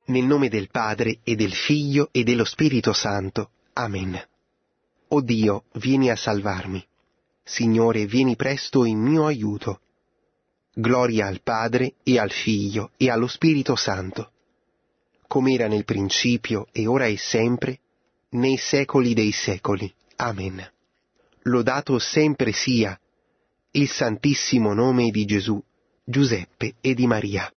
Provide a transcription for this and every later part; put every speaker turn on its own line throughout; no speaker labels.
Nel nome del Padre, e del Figlio, e dello Spirito Santo. Amen. O Dio, vieni a salvarmi. Signore, vieni presto in mio aiuto. Gloria al Padre, e al Figlio, e allo Spirito Santo, come era nel principio, e ora e sempre, nei secoli dei secoli. Amen. Lodato sempre sia il santissimo nome di Gesù, Giuseppe e di Maria.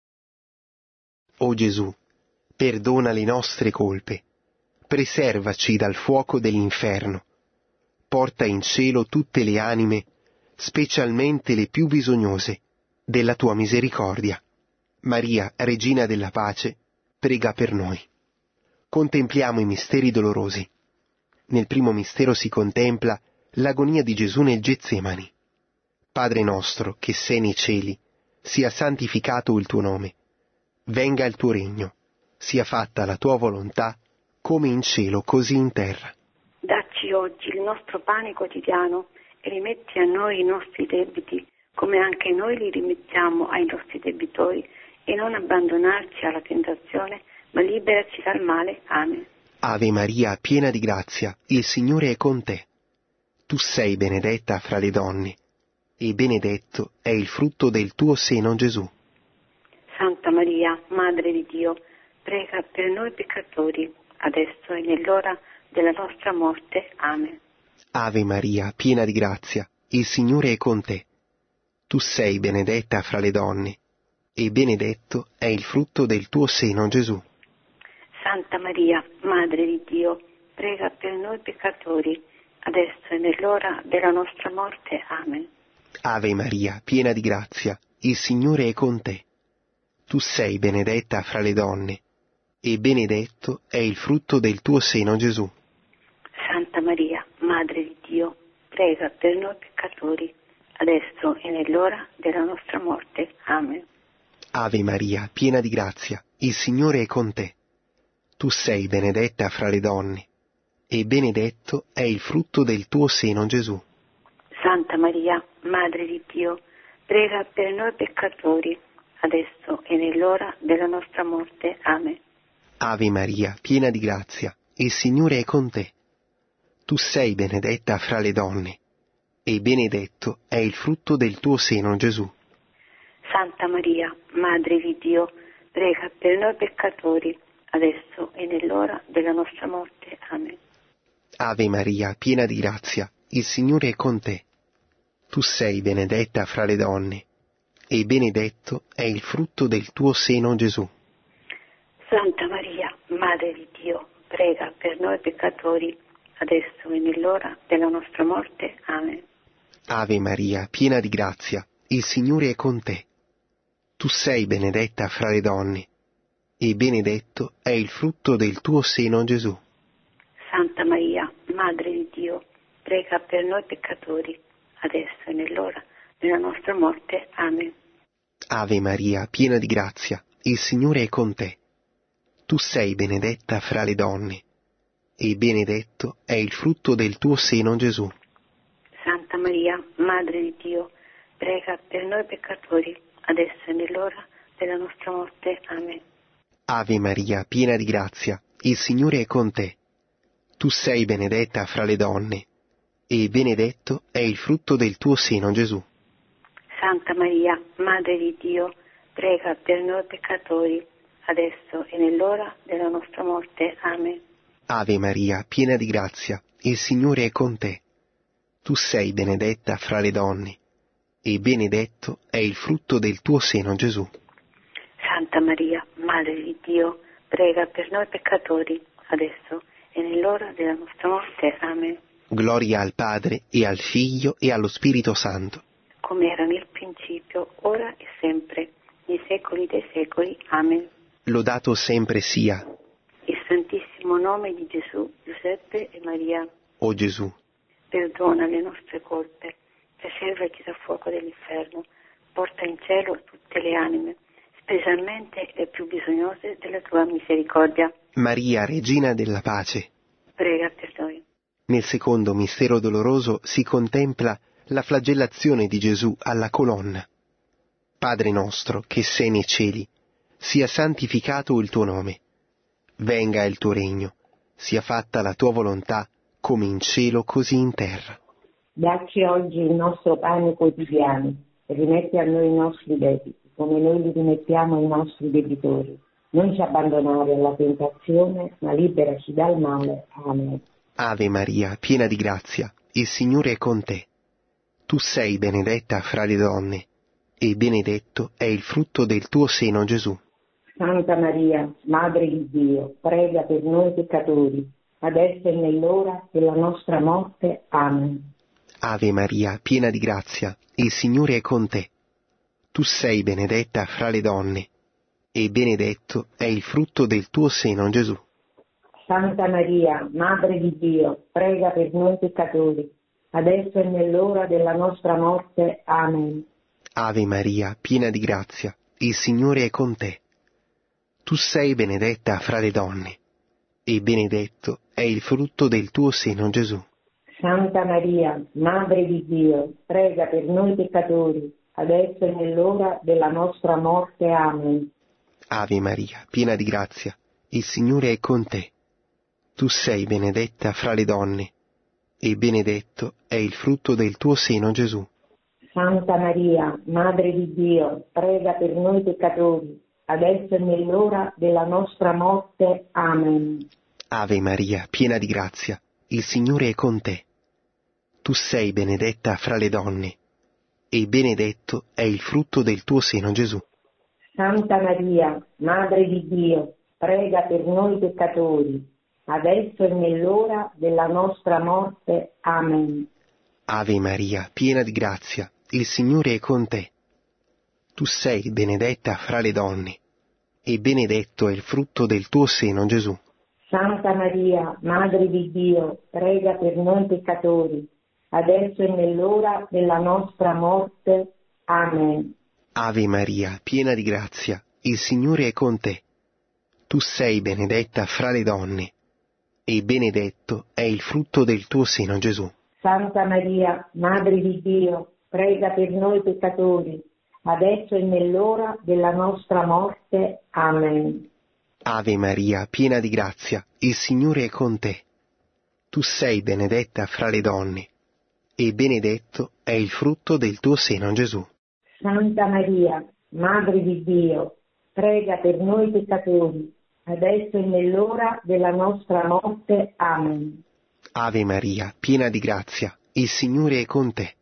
O Gesù, perdona le nostre colpe, preservaci dal fuoco dell'inferno, porta in cielo tutte le anime, specialmente le più bisognose della tua misericordia. Maria, Regina della Pace, prega per noi. Contempliamo i misteri dolorosi. Nel primo mistero si contempla l'agonia di Gesù nel Getsemani. Padre nostro, che sei nei cieli, sia santificato il tuo nome. Venga il tuo regno, sia fatta la tua volontà, come in cielo, così in terra.
Dacci oggi il nostro pane quotidiano e rimetti a noi i nostri debiti, come anche noi li rimettiamo ai nostri debitori, e non abbandonarci alla tentazione, ma liberaci dal male. Amen.
Ave Maria, piena di grazia, il Signore è con te. Tu sei benedetta fra le donne, e benedetto è il frutto del tuo seno, Gesù.
Santa Maria, Madre di Dio, prega per noi peccatori, adesso e nell'ora della nostra morte. Amen.
Ave Maria, piena di grazia, il Signore è con te. Tu sei benedetta fra le donne, e benedetto è il frutto del tuo seno, Gesù.
Santa Maria, Madre di Dio, prega per noi peccatori, adesso e nell'ora della nostra morte. Amen.
Ave Maria, piena di grazia, il Signore è con te. Tu sei benedetta fra le donne, e benedetto è il frutto del tuo seno, Gesù.
Santa Maria, Madre di Dio, prega per noi peccatori, adesso e nell'ora della nostra morte. Amen.
Ave Maria, piena di grazia, il Signore è con te. Tu sei benedetta fra le donne, e benedetto è il frutto del tuo seno, Gesù.
Santa Maria, Madre di Dio, prega per noi peccatori, adesso e nell'ora della nostra morte. Amen.
Ave Maria, piena di grazia, il Signore è con te. Tu sei benedetta fra le donne, e benedetto è il frutto del tuo seno, Gesù.
Santa Maria, Madre di Dio, prega per noi peccatori, adesso e nell'ora della nostra morte. Amen.
Ave Maria, piena di grazia, il Signore è con te. Tu sei benedetta fra le donne, e benedetto è il frutto del tuo seno, Gesù.
Santa Maria, Madre di Dio, prega per noi peccatori, adesso e nell'ora della nostra morte. Amen.
Ave Maria, piena di grazia, il Signore è con te. Tu sei benedetta fra le donne, e benedetto è il frutto del tuo seno, Gesù.
Santa Maria, Madre di Dio, prega per noi peccatori, adesso e nell'ora della nostra morte. Amen.
Ave Maria, piena di grazia, il Signore è con te. Tu sei benedetta fra le donne, e benedetto è il frutto del tuo seno, Gesù.
Santa Maria, Madre di Dio, prega per noi peccatori, adesso e nell'ora della nostra morte. Amen.
Ave Maria, piena di grazia, il Signore è con te. Tu sei benedetta fra le donne, e benedetto è il frutto del tuo seno, Gesù.
Santa Maria, Madre di Dio, prega per noi peccatori, adesso e nell'ora della nostra morte. Amen.
Ave Maria, piena di grazia, il Signore è con te. Tu sei benedetta fra le donne, e benedetto è il frutto del tuo seno, Gesù.
Santa Maria, Madre di Dio, prega per noi peccatori, adesso e nell'ora della nostra morte. Amen.
Gloria al Padre, e al Figlio, e allo Spirito Santo,
come era nel principio, ora e sempre, nei secoli dei secoli. Amen.
Lodato sempre sia
Il santissimo nome di Gesù, Giuseppe e Maria.
O Gesù,
perdona le nostre colpe, preservaci dal fuoco dell'inferno, porta in cielo tutte le anime, specialmente le più bisognose della tua misericordia.
Maria, Regina della Pace,
Prega per noi.
Nel secondo mistero doloroso si contempla la flagellazione di Gesù alla colonna. Padre nostro, che sei nei cieli, sia santificato il tuo nome. venga il tuo regno, sia fatta la tua volontà, come in cielo così in terra.
Dacci oggi il nostro pane quotidiano e rimetti a noi i nostri debiti, come noi li rimettiamo ai nostri debitori. Non ci abbandonare alla tentazione, ma liberaci dal male. Amen.
Ave Maria, piena di grazia, il Signore è con te. Tu sei benedetta fra le donne, e benedetto è il frutto del tuo seno, Gesù.
Santa Maria, Madre di Dio, prega per noi peccatori, adesso e nell'ora della nostra morte. Amen.
Ave Maria, piena di grazia, il Signore è con te. Tu sei benedetta fra le donne, e benedetto è il frutto del tuo seno, Gesù.
Santa Maria, Madre di Dio, prega per noi peccatori, adesso e nell'ora della nostra morte. Amen.
Ave Maria, piena di grazia, il Signore è con te. Tu sei benedetta fra le donne, e benedetto è il frutto del tuo seno, Gesù.
Santa Maria, Madre di Dio, prega per noi peccatori, adesso e nell'ora della nostra morte. Amen.
Ave Maria, piena di grazia, il Signore è con te. Tu sei benedetta fra le donne, e benedetto è il frutto del tuo seno, Gesù.
Santa Maria, Madre di Dio, prega per noi peccatori, adesso e nell'ora della nostra morte. Amen.
Ave Maria, piena di grazia, il Signore è con te. Tu sei benedetta fra le donne, e benedetto è il frutto del tuo seno, Gesù.
Santa Maria, Madre di Dio, prega per noi peccatori, adesso e nell'ora della nostra morte. Amen.
Ave Maria, piena di grazia, il Signore è con te. Tu sei benedetta fra le donne, e benedetto è il frutto del tuo seno, Gesù.
Santa Maria, Madre di Dio, prega per noi peccatori, adesso e nell'ora della nostra morte. Amen.
Ave Maria, piena di grazia, il Signore è con te. Tu sei benedetta fra le donne, e benedetto è il frutto del tuo seno, Gesù.
Santa Maria, Madre di Dio, prega per noi peccatori, adesso e nell'ora della nostra morte. Amen.
Ave Maria, piena di grazia, il Signore è con te. Tu sei benedetta fra le donne, e benedetto è il frutto del tuo seno, Gesù.
Santa Maria, Madre di Dio, prega per noi peccatori, adesso e nell'ora della nostra morte. Amen.
Ave Maria, piena di grazia, il Signore è con te.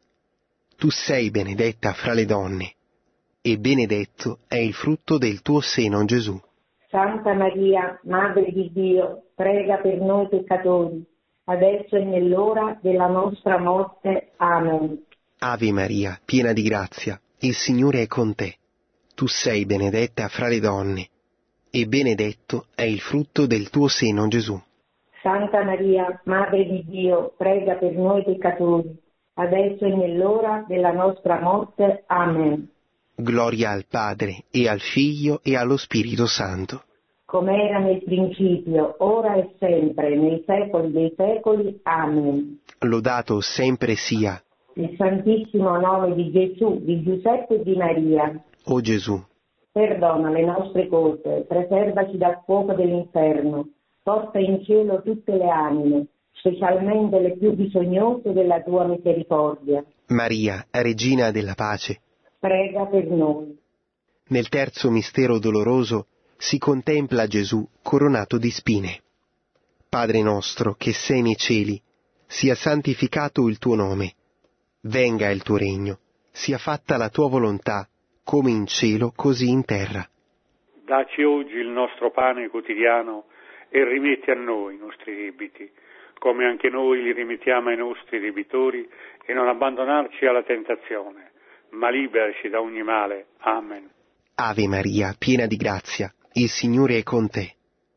Tu sei benedetta fra le donne, e benedetto è il frutto del tuo seno, Gesù.
Santa Maria, Madre di Dio, prega per noi peccatori, adesso e nell'ora della nostra morte. Amen.
Ave Maria, piena di grazia, il Signore è con te. Tu sei benedetta fra le donne, e benedetto è il frutto del tuo seno, Gesù.
Santa Maria, Madre di Dio, prega per noi peccatori, adesso e nell'ora della nostra morte. Amen.
Gloria al Padre, e al Figlio, e allo Spirito Santo.
Come era nel principio, ora e sempre, nei secoli dei secoli. Amen.
Lodato sempre sia,
Il Santissimo nome di Gesù, di Giuseppe e di Maria.
o Gesù.
Perdona le nostre colpe, preservaci dal fuoco dell'inferno, porta in cielo tutte le anime, specialmente le più bisognose della tua misericordia.
Maria, Regina della Pace.
Prega per noi.
Nel terzo mistero doloroso si contempla Gesù coronato di spine. Padre nostro che sei nei cieli, sia santificato il tuo nome. Venga il tuo regno, sia fatta la tua volontà, come in cielo così in terra.
Dacci oggi il nostro pane quotidiano e rimetti a noi i nostri debiti, come anche noi li rimettiamo ai nostri debitori, e non abbandonarci alla tentazione, ma liberaci da ogni male. Amen.
Ave Maria, piena di grazia, il Signore è con te.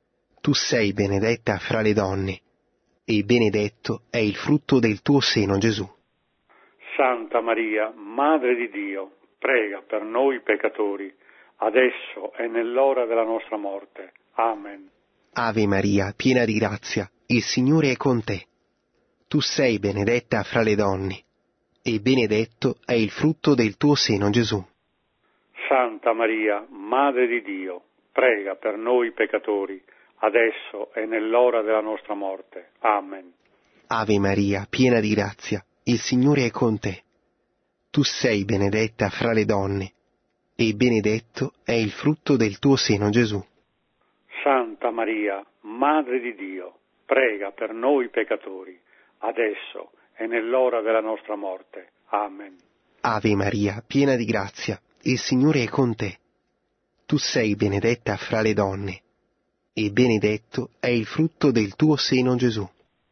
Tu sei benedetta fra le donne, e benedetto è il frutto del tuo seno, Gesù.
Santa Maria, Madre di Dio, prega per noi peccatori, adesso e nell'ora della nostra morte. Amen.
Ave Maria, piena di grazia, il Signore è con te. Tu sei benedetta fra le donne, e benedetto è il frutto del tuo seno, Gesù.
Santa Maria, Madre di Dio, prega per noi peccatori, adesso e nell'ora della nostra morte. Amen.
Ave Maria, piena di grazia, il Signore è con te. Tu sei benedetta fra le donne, e benedetto è il frutto del tuo seno, Gesù.
Santa Maria, Madre di Dio, prega per noi peccatori, adesso e nell'ora della nostra morte. Amen.
Ave Maria, piena di grazia, il Signore è con te. Tu sei benedetta fra le donne, e benedetto è il frutto del tuo seno, Gesù.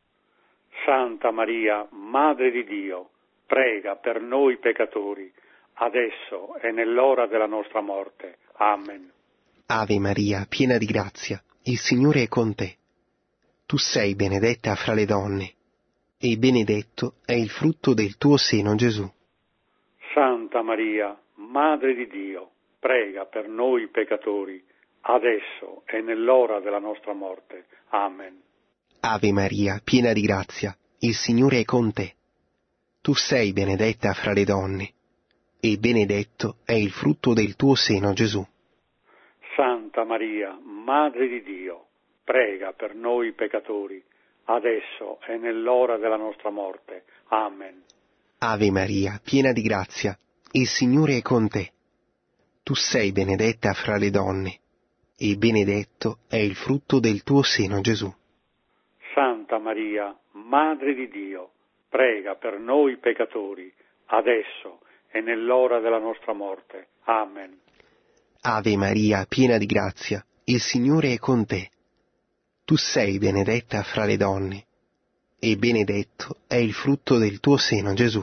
Santa Maria, Madre di Dio, prega per noi peccatori, adesso e nell'ora della nostra morte. Amen.
Ave Maria, piena di grazia, il Signore è con te. Tu sei benedetta fra le donne, e benedetto è il frutto del tuo seno, Gesù.
Santa Maria, Madre di Dio, prega per noi peccatori, adesso e nell'ora della nostra morte. Amen.
Ave Maria, piena di grazia, il Signore è con te. Tu sei benedetta fra le donne, e benedetto è il frutto del tuo seno, Gesù.
Santa Maria, Madre di Dio, prega per noi peccatori, adesso e nell'ora della nostra morte. Amen.
Ave Maria, piena di grazia, il Signore è con te. Tu sei benedetta fra le donne, e benedetto è il frutto del tuo seno, Gesù.
Santa Maria, Madre di Dio, prega per noi peccatori, adesso e nell'ora della nostra morte. Amen.
Ave Maria, piena di grazia, il Signore è con te. Tu sei benedetta fra le donne, e benedetto è il frutto del tuo seno, Gesù.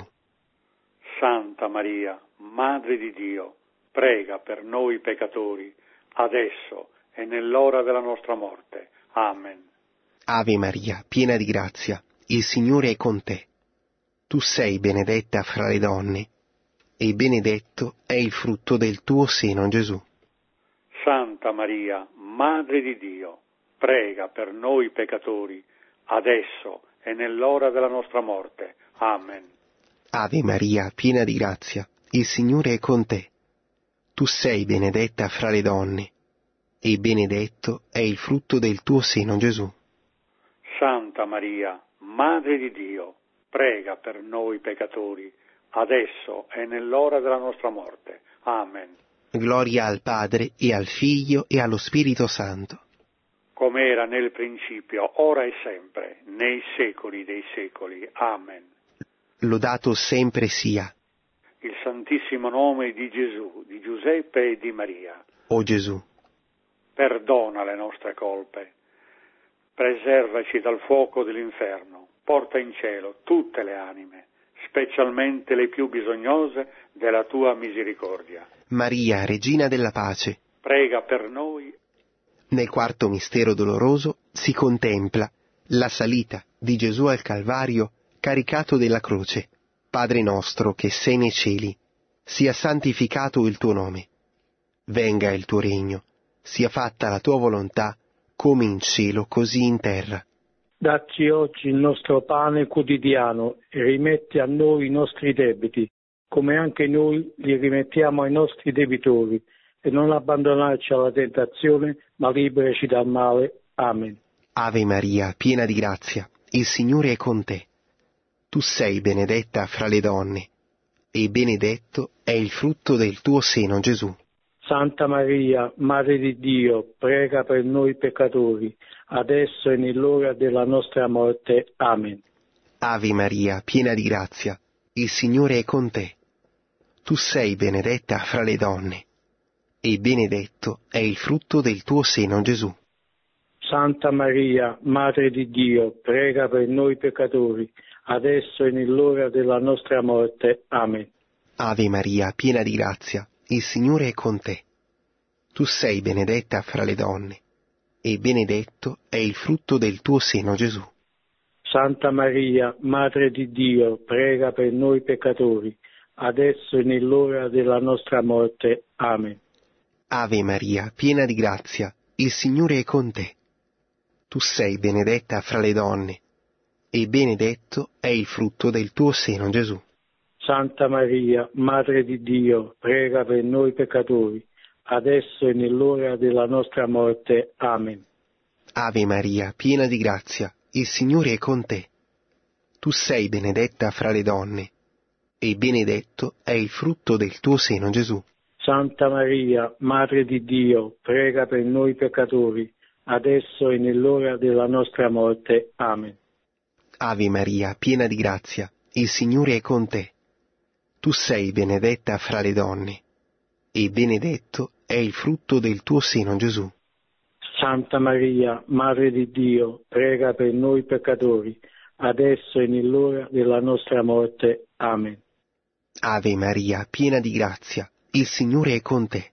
Santa Maria, Madre di Dio, prega per noi peccatori, adesso e nell'ora della nostra morte. Amen.
Ave Maria, piena di grazia, il Signore è con te. Tu sei benedetta fra le donne, e benedetto è il frutto del tuo seno, Gesù.
Santa Maria, Madre di Dio, prega per noi peccatori, adesso e nell'ora della nostra morte. Amen.
Ave Maria, piena di grazia, il Signore è con te. Tu sei benedetta fra le donne, e benedetto è il frutto del tuo seno, Gesù.
Santa Maria, Madre di Dio, prega per noi peccatori, adesso e nell'ora della nostra morte. Amen.
Gloria al Padre, e al Figlio, e allo Spirito Santo.
Come era nel principio, ora e sempre, nei secoli dei secoli. Amen.
Lodato sempre sia,
Il Santissimo nome di Gesù, di Giuseppe e di Maria.
o Gesù.
Perdona le nostre colpe, preservaci dal fuoco dell'inferno, porta in cielo tutte le anime, specialmente le più bisognose della tua misericordia.
Maria, Regina della Pace.
Prega per noi.
Nel quarto mistero doloroso si contempla la salita di Gesù al Calvario caricato della croce. Padre nostro che sei nei cieli, sia santificato il tuo nome. Venga il tuo regno, sia fatta la tua volontà, come in cielo così in terra.
Dacci oggi il nostro pane quotidiano e rimetti a noi i nostri debiti, come anche noi li rimettiamo ai nostri debitori, e non abbandonarci alla tentazione, ma liberaci dal male. Amen.
Ave Maria, piena di grazia, il Signore è con te. Tu sei benedetta fra le donne, e benedetto è il frutto del tuo seno, Gesù.
Santa Maria, Madre di Dio, prega per noi peccatori, adesso e nell'ora della nostra morte. Amen.
Ave Maria, piena di grazia, il Signore è con te. Tu sei benedetta fra le donne, e benedetto è il frutto del tuo seno, Gesù.
Santa Maria, Madre di Dio, prega per noi peccatori, adesso e nell'ora della nostra morte. Amen.
Ave Maria, piena di grazia, il Signore è con te. Tu sei benedetta fra le donne, e benedetto è il frutto del tuo seno, Gesù.
Santa Maria, Madre di Dio, prega per noi peccatori, adesso e nell'ora della nostra morte. Amen.
Ave Maria, piena di grazia, il Signore è con te. Tu sei benedetta fra le donne, e benedetto è il frutto del tuo seno, Gesù.
Santa Maria, Madre di Dio, prega per noi peccatori, adesso e nell'ora della nostra morte. Amen.
Ave Maria, piena di grazia, il Signore è con te. Tu sei benedetta fra le donne, e benedetto è il frutto del tuo seno, Gesù.
Santa Maria, Madre di Dio, prega per noi peccatori, adesso e nell'ora della nostra morte. Amen.
Ave Maria, piena di grazia, il Signore è con te. Tu sei benedetta fra le donne, e benedetto è il frutto del tuo seno, Gesù.
Santa Maria, Madre di Dio, prega per noi peccatori, adesso e nell'ora della nostra morte. Amen.
Ave Maria, piena di grazia, il Signore è con te.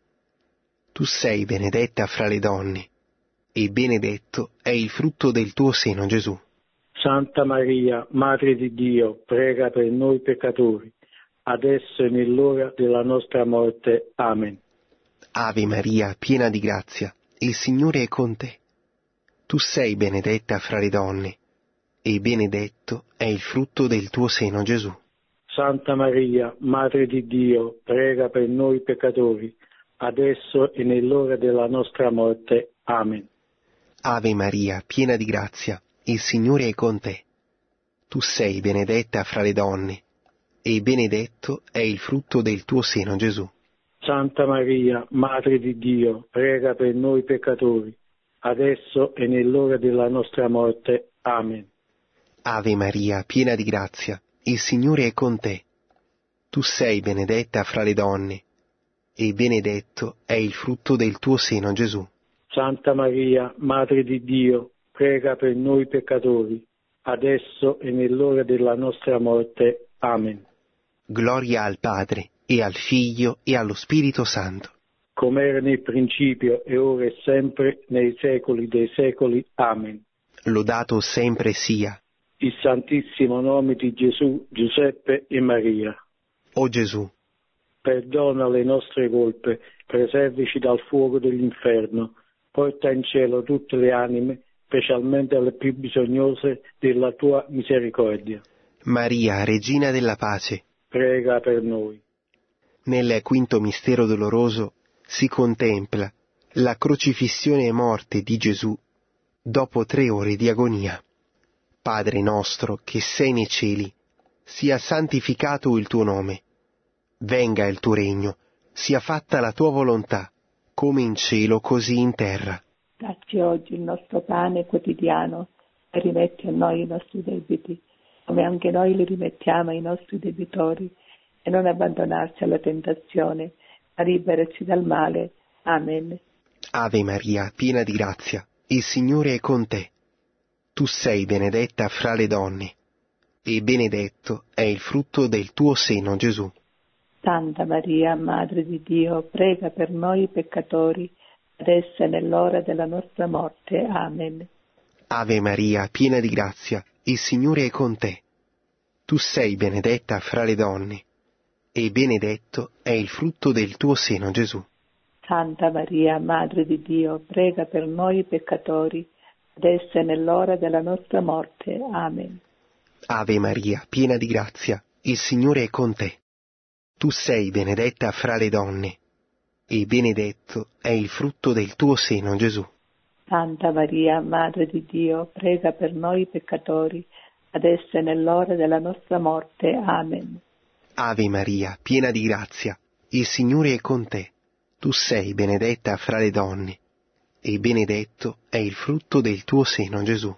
Tu sei benedetta fra le donne, e benedetto è il frutto del tuo seno, Gesù.
Santa Maria, Madre di Dio, prega per noi peccatori, adesso e nell'ora della nostra morte. Amen.
Ave Maria, piena di grazia, il Signore è con te. Tu sei benedetta fra le donne, e benedetto è il frutto del tuo seno, Gesù.
Santa Maria, Madre di Dio, prega per noi peccatori, adesso e nell'ora della nostra morte. Amen.
Ave Maria, piena di grazia, il Signore è con te. Tu sei benedetta fra le donne, e benedetto è il frutto del tuo seno, Gesù.
Santa Maria, Madre di Dio, prega per noi peccatori, adesso e nell'ora della nostra morte. Amen.
Ave Maria, piena di grazia, il Signore è con te. Tu sei benedetta fra le donne, e benedetto è il frutto del tuo seno, Gesù.
Santa Maria, Madre di Dio, prega per noi peccatori, adesso e nell'ora della nostra morte. Amen.
Gloria al Padre, e al Figlio, e allo Spirito Santo.
Come era nel principio, e ora e sempre, nei secoli dei secoli. Amen.
Lodato sempre sia,
Il Santissimo nome di Gesù, Giuseppe e Maria.
o Gesù,
Perdona le nostre colpe, preservici dal fuoco dell'inferno, porta in cielo tutte le anime, specialmente le più bisognose della tua misericordia.
Maria, Regina della Pace.
Prega per noi.
Nel quinto mistero doloroso si contempla la crocifissione e morte di Gesù dopo 3 ore di agonia. Padre nostro che sei nei cieli, sia santificato il tuo nome. Venga il tuo regno, sia fatta la tua volontà, come in cielo così in terra.
Dacci oggi il nostro pane quotidiano e rimetti a noi i nostri debiti, come anche noi li rimettiamo ai nostri debitori, e non abbandonarci alla tentazione, ma liberaci dal male. Amen.
Ave Maria, piena di grazia, il Signore è con te. Tu sei benedetta fra le donne, e benedetto è il frutto del tuo seno, Gesù.
Santa Maria, Madre di Dio, prega per noi peccatori, adesso e nell'ora della nostra morte. Amen.
Ave Maria, piena di grazia, il Signore è con te. Tu sei benedetta fra le donne, e benedetto è il frutto del tuo seno, Gesù.
Santa Maria, Madre di Dio, prega per noi peccatori, adesso e nell'ora della nostra morte. Amen.
Ave Maria, piena di grazia, il Signore è con te. Tu sei benedetta fra le donne, e benedetto è il frutto del tuo seno, Gesù.
Santa Maria, Madre di Dio, prega per noi peccatori, adesso e nell'ora della nostra morte. Amen.
Ave Maria, piena di grazia, il Signore è con te. Tu sei benedetta fra le donne, e benedetto è il frutto del tuo seno, Gesù.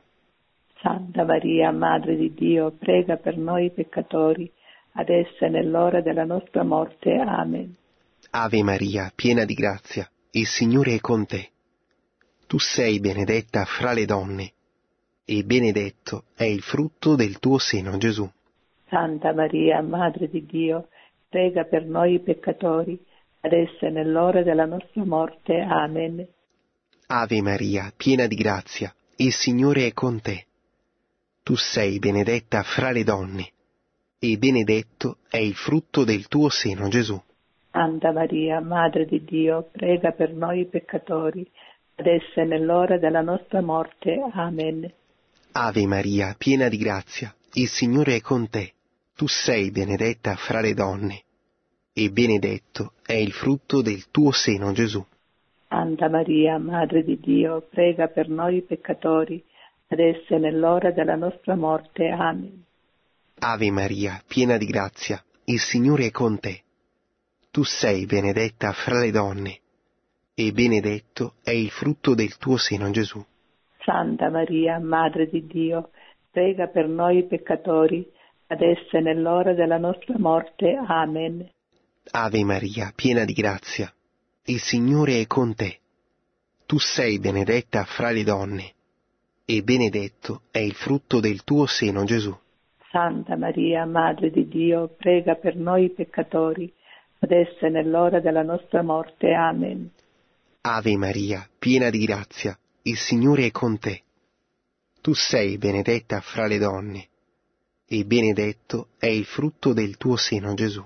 Santa Maria, Madre di Dio, prega per noi peccatori, adesso e nell'ora della nostra morte. Amen.
Ave Maria, piena di grazia, il Signore è con te. Tu sei benedetta fra le donne, e benedetto è il frutto del tuo seno, Gesù.
Santa Maria, Madre di Dio, prega per noi peccatori, adesso e nell'ora della nostra morte. Amen.
Ave Maria, piena di grazia, il Signore è con te. Tu sei benedetta fra le donne, e benedetto è il frutto del tuo seno, Gesù.
Santa Maria, Madre di Dio, prega per noi peccatori, adesso e nell'ora della nostra morte. Amen.
Ave Maria, piena di grazia, il Signore è con te. Tu sei benedetta fra le donne, e benedetto è il frutto del tuo seno, Gesù.
Santa Maria, Madre di Dio, prega per noi peccatori, adesso e nell'ora della nostra morte. Amen.
Ave Maria, piena di grazia, il Signore è con te. Tu sei benedetta fra le donne, e benedetto è il frutto del tuo seno, Gesù.
Santa Maria, Madre di Dio, prega per noi peccatori, adesso e nell'ora della nostra morte. Amen.
Ave Maria, piena di grazia, il Signore è con te. Tu sei benedetta fra le donne, e benedetto è il frutto del tuo seno, Gesù.
Santa Maria, Madre di Dio, prega per noi peccatori, adesso e nell'ora della nostra morte. Amen.
Ave Maria, piena di grazia, il Signore è con te. Tu sei benedetta fra le donne, e benedetto è il frutto del tuo seno, Gesù.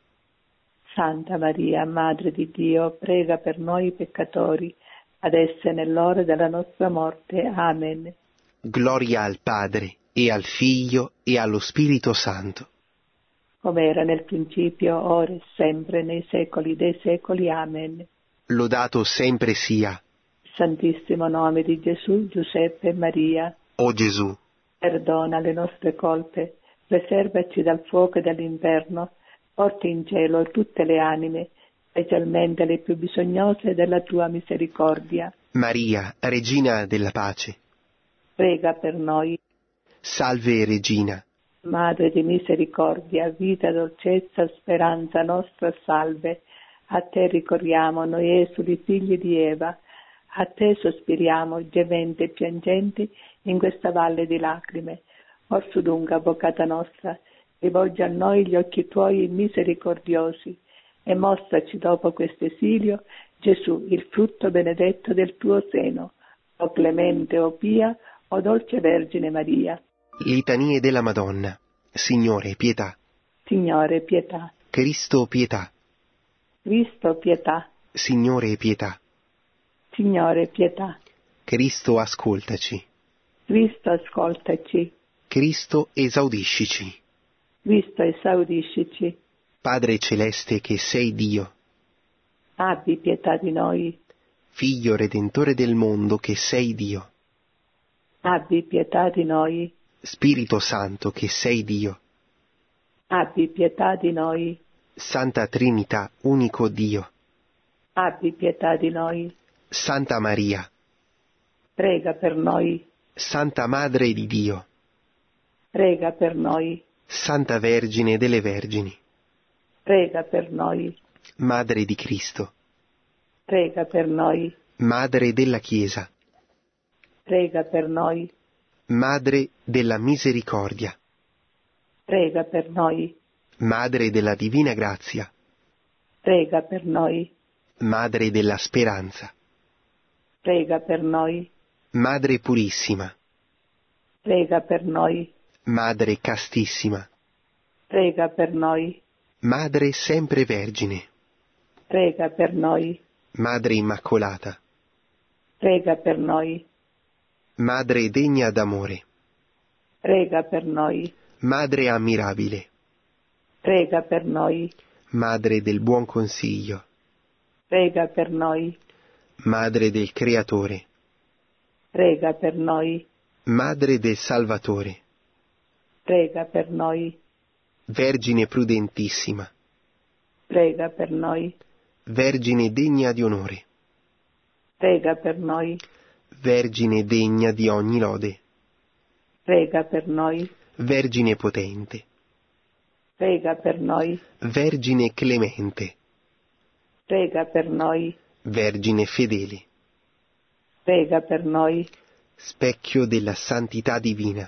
Santa Maria, Madre di Dio, prega per noi peccatori, adesso e nell'ora della nostra morte. Amen.
Gloria al Padre, e al Figlio, e allo Spirito Santo.
Come era nel principio, ora e sempre, nei secoli dei secoli. Amen.
Lodato sempre sia,
Santissimo nome di Gesù, Giuseppe e Maria,
o Gesù,
perdona le nostre colpe, preservaci dal fuoco e dall'inferno, porti in cielo tutte le anime, specialmente le più bisognose della tua misericordia.
Maria, Regina della Pace.
Prega per noi.
Salve Regina,
Madre di misericordia, vita, dolcezza, speranza nostra, salve. A te ricorriamo, noi esuli figli di Eva, a te sospiriamo, gementi e piangenti, in questa valle di lacrime. Orsu dunque, avvocata nostra, rivolgi a noi gli occhi tuoi misericordiosi e mostraci dopo questo esilio Gesù, il frutto benedetto del tuo seno. O clemente, o pia, o dolce Vergine Maria.
litanie della Madonna. Signore, pietà.
Signore, pietà.
Cristo, pietà.
Cristo, pietà.
Signore, pietà.
Signore, pietà.
Cristo, ascoltaci.
Cristo, ascoltaci.
Cristo, esaudiscici.
Cristo, esaudiscici.
Padre celeste che sei Dio,
Abbi pietà di noi.
Figlio redentore del mondo che sei Dio,
Abbi pietà di noi.
Spirito Santo che sei Dio,
Abbi pietà di noi.
Santa Trinità, unico Dio,
Abbi pietà di noi.
Santa Maria,
Prega per noi.
Santa Madre di Dio,
Prega per noi.
Santa Vergine delle Vergini,
Prega per noi.
Madre di Cristo,
Prega per noi.
Madre della Chiesa,
Prega per noi.
Madre della Misericordia,
Prega per noi.
Madre della Divina Grazia,
Prega per noi.
Madre della Speranza,
Prega per noi.
Madre Purissima,
Prega per noi.
Madre Castissima,
Prega per noi.
Madre sempre Vergine,
Prega per noi.
Madre Immacolata,
Prega per noi.
Madre degna d'amore,
Prega per noi.
Madre ammirabile,
Prega per noi.
Madre del buon consiglio,
Prega per noi.
Madre del Creatore,
Prega per noi.
Madre del Salvatore,
Prega per noi.
Vergine prudentissima,
Prega per noi.
Vergine degna di onore,
Prega per noi.
Vergine degna di ogni lode,
Prega per noi.
Vergine potente,
Prega per noi.
Vergine clemente,
Prega per noi.
Vergine fedele,
Prega per noi.
specchio della santità divina,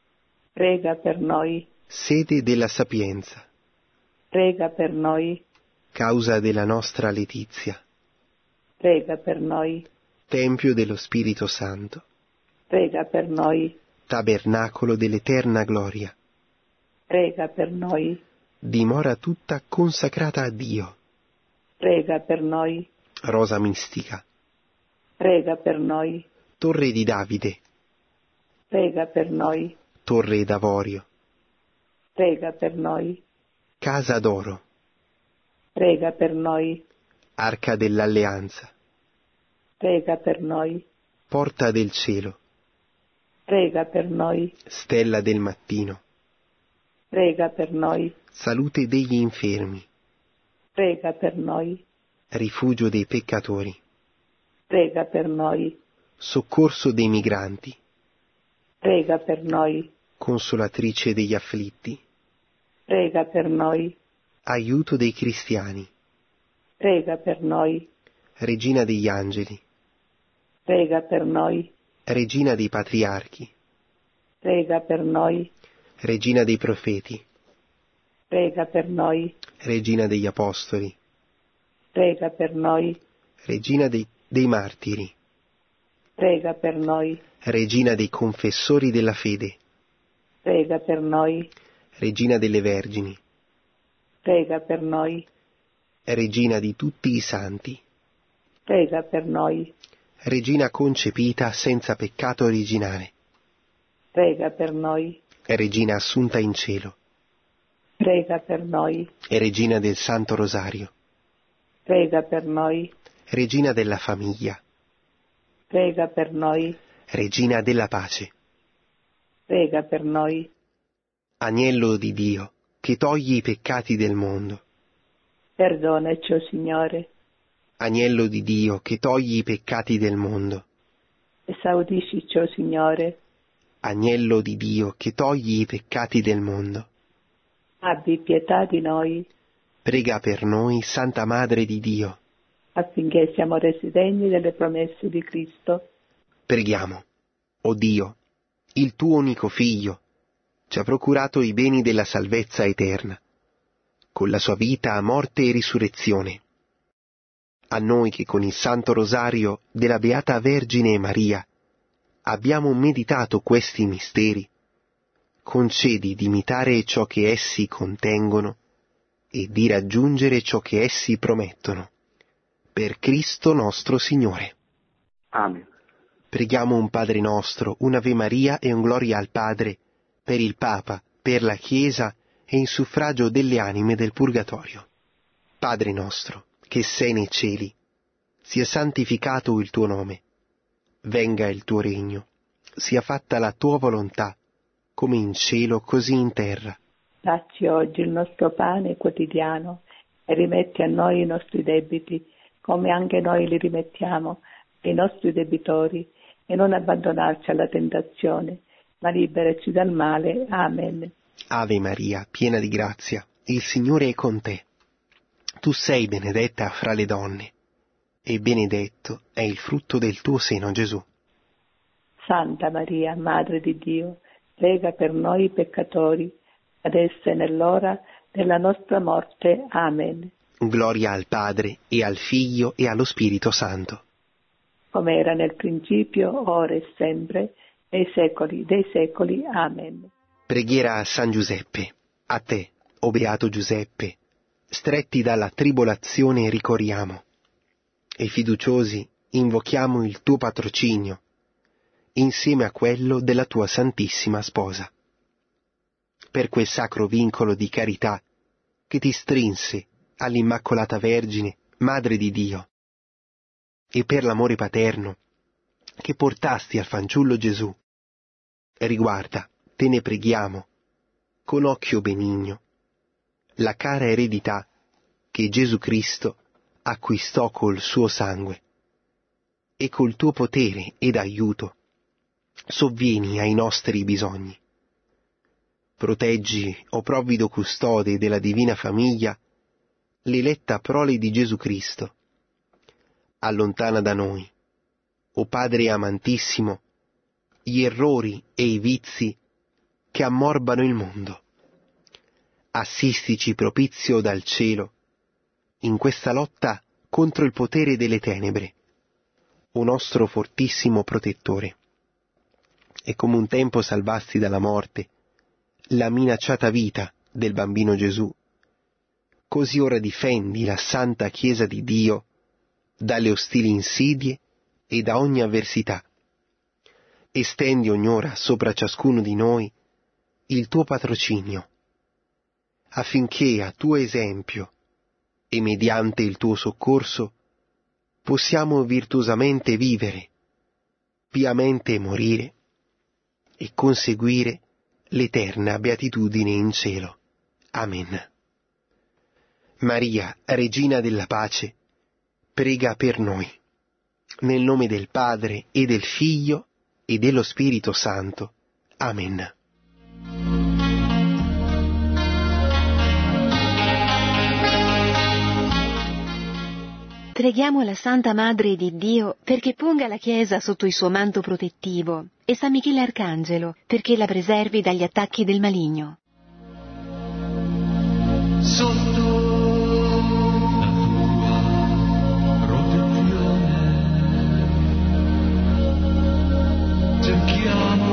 Prega per noi.
sede della sapienza,
Prega per noi.
causa della nostra letizia,
Prega per noi.
Tempio dello Spirito Santo,
Prega per noi.
Tabernacolo dell'eterna gloria,
Prega per noi.
dimora tutta consacrata a Dio,
Prega per noi.
Rosa mistica,
Prega per noi.
Torre di Davide,
Prega per noi.
Torre d'Avorio,
Prega per noi.
Casa d'Oro,
Prega per noi.
Arca dell'Alleanza,
prega per noi.
Porta del cielo,
Prega per noi.
stella del mattino,
Prega per noi.
salute degli infermi,
Prega per noi.
rifugio dei peccatori,
Prega per noi.
soccorso dei migranti,
Prega per noi.
consolatrice degli afflitti,
Prega per noi.
aiuto dei cristiani,
Prega per noi.
regina degli angeli,
Prega per noi.
regina dei patriarchi,
Prega per noi.
regina dei profeti,
Prega per noi.
regina degli apostoli,
Prega per noi.
regina dei martiri,
Prega per noi.
regina dei confessori della fede,
Prega per noi.
regina delle vergini,
Prega per noi.
regina di tutti i santi,
Prega per noi.
regina concepita senza peccato originale,
Prega per noi.
regina assunta in cielo,
Prega per noi.
e regina del Santo Rosario,
Prega per noi.
regina della famiglia,
Prega per noi.
regina della pace,
Prega per noi.
agnello di Dio, che togli i peccati del mondo,
Perdonaci, o Signore.
agnello di Dio, che togli i peccati del mondo,
Esaudiscici, o Signore.
agnello di Dio, che togli i peccati del mondo,
Abbi pietà di noi,
prega per noi, Santa Madre di Dio.
affinché siamo resi degni delle promesse di Cristo.
Preghiamo. O Dio, il tuo unico Figlio, ci ha procurato i beni della salvezza eterna, con la sua vita, morte e risurrezione. A noi che con il Santo Rosario della Beata Vergine Maria abbiamo meditato questi misteri, concedi di imitare ciò che essi contengono e di raggiungere ciò che essi promettono. Per Cristo nostro Signore.
Amen.
Preghiamo un Padre nostro, un Ave Maria e un Gloria al Padre, per il Papa, per la Chiesa e in suffragio delle anime del Purgatorio. Padre nostro, che sei nei cieli, sia santificato il tuo nome. Venga il tuo regno, sia fatta la tua volontà, come in cielo così in terra.
Dacci oggi il nostro pane quotidiano e rimetti a noi i nostri debiti, come anche noi li rimettiamo ai nostri debitori, e non abbandonarci alla tentazione, ma liberaci dal male. Amen.
Ave Maria, piena di grazia, il Signore è con te. Tu sei benedetta fra le donne, e benedetto è il frutto del tuo seno, Gesù.
Santa Maria, Madre di Dio, prega per noi peccatori, adesso e nell'ora della nostra morte. Amen.
Gloria al Padre, e al Figlio, e allo Spirito Santo.
Come era nel principio, ora e sempre, nei secoli dei secoli. Amen.
Preghiera a San Giuseppe. A te, o Beato Giuseppe, stretti dalla tribolazione ricorriamo, e fiduciosi invochiamo il tuo patrocinio, insieme a quello della tua Santissima Sposa. Per quel sacro vincolo di carità che ti strinse all'Immacolata Vergine, Madre di Dio, e per l'amore paterno che portasti al fanciullo Gesù, riguarda, te ne preghiamo, con occhio benigno, la cara eredità che Gesù Cristo acquistò col suo sangue, e col tuo potere ed aiuto sovvieni ai nostri bisogni. Proteggi, o provvido custode della divina famiglia, l'eletta prole di Gesù Cristo. Allontana da noi, o Padre amantissimo, gli errori e i vizi che ammorbano il mondo. Assistici propizio dal cielo in questa lotta contro il potere delle tenebre, o nostro fortissimo protettore. E come un tempo salvasti dalla morte la minacciata vita del bambino Gesù, così ora difendi la santa Chiesa di Dio dalle ostili insidie e da ogni avversità. Estendi ognora sopra ciascuno di noi il tuo patrocinio, affinché a tuo esempio e mediante il tuo soccorso possiamo virtuosamente vivere, piamente morire e conseguire l'eterna beatitudine in cielo. Amen. Maria, Regina della Pace, prega per noi. Nel nome del Padre e del Figlio e dello Spirito Santo. Amen.
Preghiamo la Santa Madre di Dio perché ponga la Chiesa sotto il suo manto protettivo e San Michele Arcangelo perché la preservi dagli attacchi del maligno.
Sotto la tua protezione cerchiamo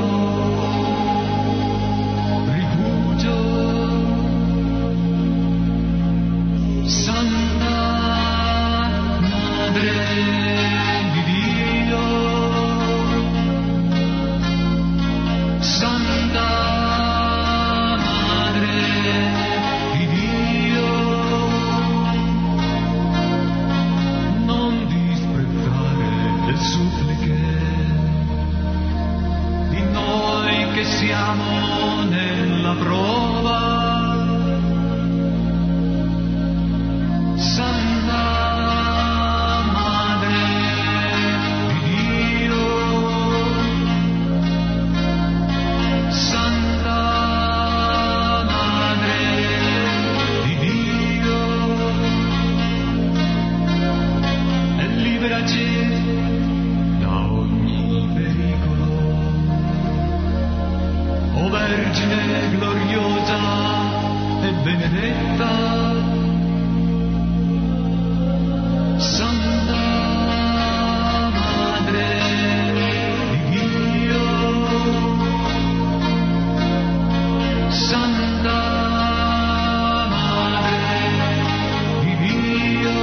rifugio, Santa Madre di Dio, Santa Madre di Dio, non disprezzare le suppliche di noi che siamo nella prova. Santa Madre di Dio, Santa Madre di Dio, e liberaci da ogni pericolo, o Vergine gloriosa e benedetta. Santa Madre di Dio, Santa Madre di Dio.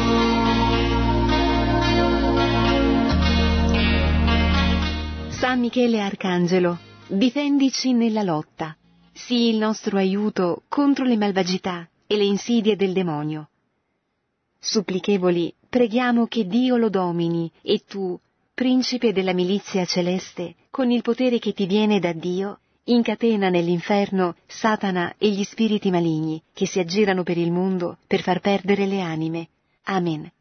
San Michele Arcangelo, difendici nella lotta. Sii il nostro aiuto contro le malvagità e le insidie del demonio. Supplichevoli, preghiamo che Dio lo domini e tu, principe della milizia celeste, con il potere che ti viene da Dio, incatena nell'inferno Satana e gli spiriti maligni che si aggirano per il mondo per far perdere le anime. Amen.